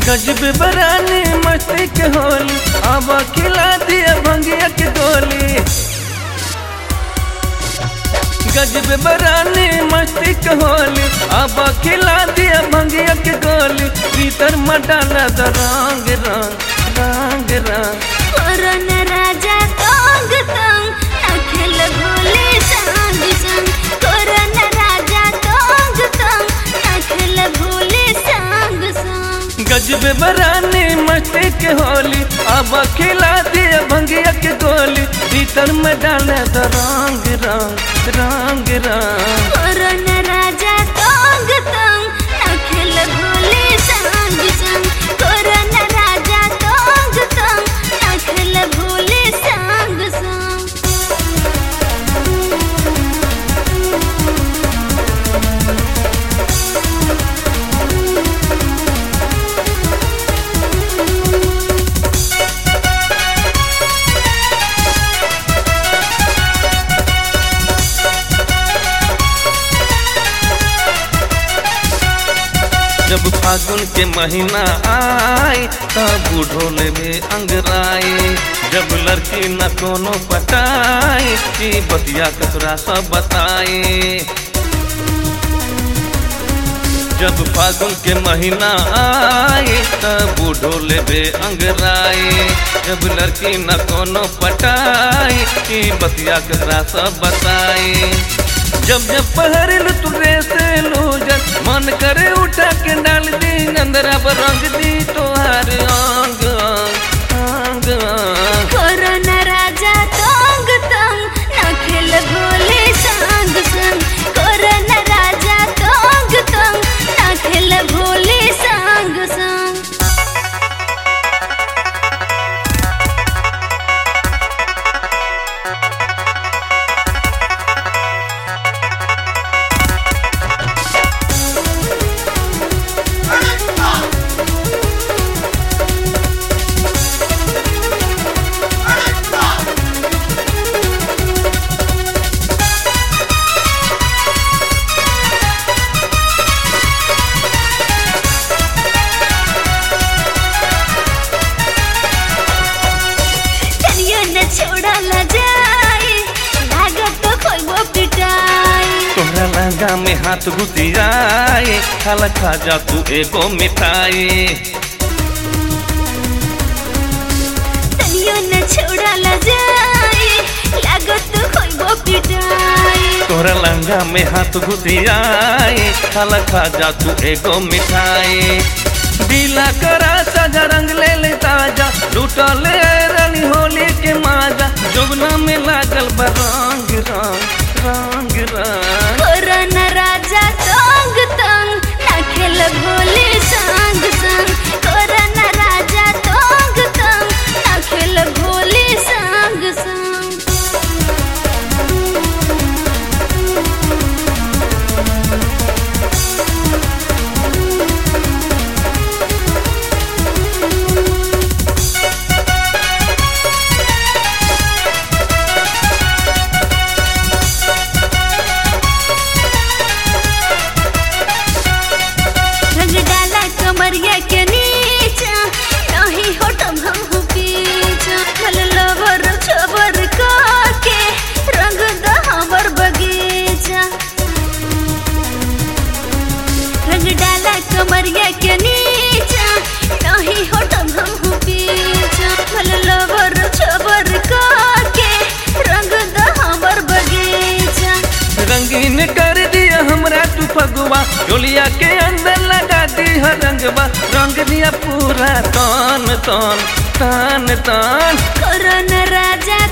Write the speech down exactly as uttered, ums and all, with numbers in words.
गजब बरानी मस्ती के होली, अब खिला दिया भंगिया के गोली। गजब बरानी मस्ती के होली, अब खिला दिया भंगिया के गोली। भीतर मडाला द रंग रंग रंग रंग कोरोन राजा तंग तंग नखल भोले संग संग। कोरोन राजा तंग तंग नखल भोले संग संग। गजब बरानी मस्ती के होली, अब खिला दिया भंगिया के गोली। भीतर में डाले द रंग रंग रंग रंग कोरोन राजा तंग तंग नखल भोले संग संग। कोरोन राजा तंग तंग नखल भोले संग संग। जब फागुन के महीना आए तब बूढ़ो लेवे अंगराए। जब लड़की न कोनो पटाए कि बतिया कतरा सब बताए। जब फागुन के महीना आए तब बूढ़ो लेवे अंगराए। जब लड़की न कोनो पटाए कि बतिया कतरा सब बताए। जब जब पहरल तुरे से लूजन, मन करे उठा के डाल दी अंदरा पर रंग दी तोहार अंग अंग अंग। कोरोन राजा तंग तंग नखल भोले संग संग। कोरोन राजा तंग तंग नखल भोले संग संग। छोड़ला जाए लागत तो खोइबो पिटाई। तोहरा लहंगा में हाथ घुसियाए, खाला खा जा तू एगो मिठाई। तनियो न छोड़ला जाए लागत तो खोइबो पिटाई। तोहरा लहंगा में हाथ घुसियाए, खाला खा जा तू एगो मिठाई। दिला करा साजा रंग ले ले ताजा, लूटा ले रानी होली के माजा। जोगना में लागल बा रंग रंग रंग रंग। कोरोन राजा तंग तंग नखल भोले संग संग। कोरोन राजा तंग तंग नखल भोले संग संग। कमरिया के नीचा नहीं होटम हम पीछा। भल लवर छबर के रंग द हमर बगीचा। रंग डाला कमरिया के नीचा नहीं होटम हम पीछा। भल लवर छबर के रंग द हमर बगीचा। रंगीन कर दिया हमरा तू फगुआ, डोलिया के अंदर लगा दी हर रंगवा। रंग दिया पूरा तान तान तान तान। कोरोन राजा